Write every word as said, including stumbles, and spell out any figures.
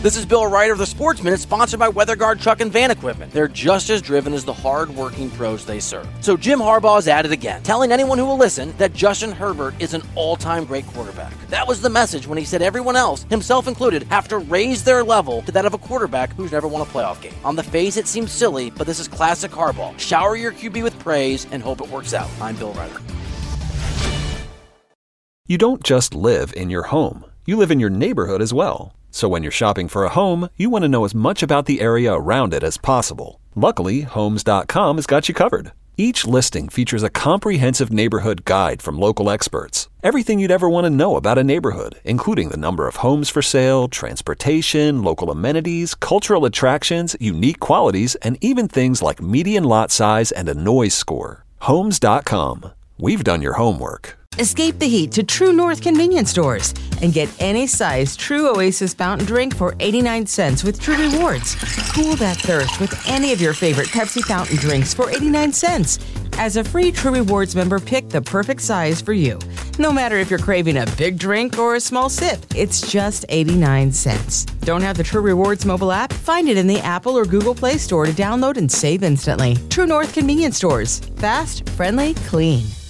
This is Bill Ryder of the Sports Minute, sponsored by WeatherGuard Truck and Van Equipment. They're just as driven as the hard-working pros they serve. So Jim Harbaugh is at it again, telling anyone who will listen that Justin Herbert is an all-time great quarterback. That was the message when he said everyone else, himself included, have to raise their level to that of a quarterback who's never won a playoff game. On the face, it seems silly, but this is classic Harbaugh. Shower your Q B with praise and hope it works out. I'm Bill Ryder. You don't just live in your home. You live in your neighborhood as well. So when you're shopping for a home, you want to know as much about the area around it as possible. Luckily, Homes dot com has got you covered. Each listing features a comprehensive neighborhood guide from local experts. Everything you'd ever want to know about a neighborhood, including the number of homes for sale, transportation, local amenities, cultural attractions, unique qualities, and even things like median lot size and a noise score. Homes dot com. We've done your homework. Escape the heat to True North convenience stores and get any size True Oasis fountain drink for eighty-nine cents with True Rewards. Cool that thirst with any of your favorite Pepsi fountain drinks for eighty-nine cents. As a free True Rewards member, pick the perfect size for you. No matter if you're craving a big drink or a small sip, it's just eighty-nine cents. Don't have the True Rewards mobile app? Find it in the Apple or Google Play Store to download and save instantly. True North convenience stores. Fast, friendly, clean.